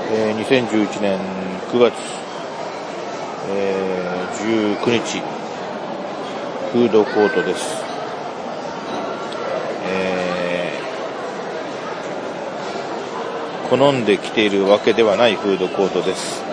2011年9月、19日、フードコートです。好んで来ているわけではないフードコートです。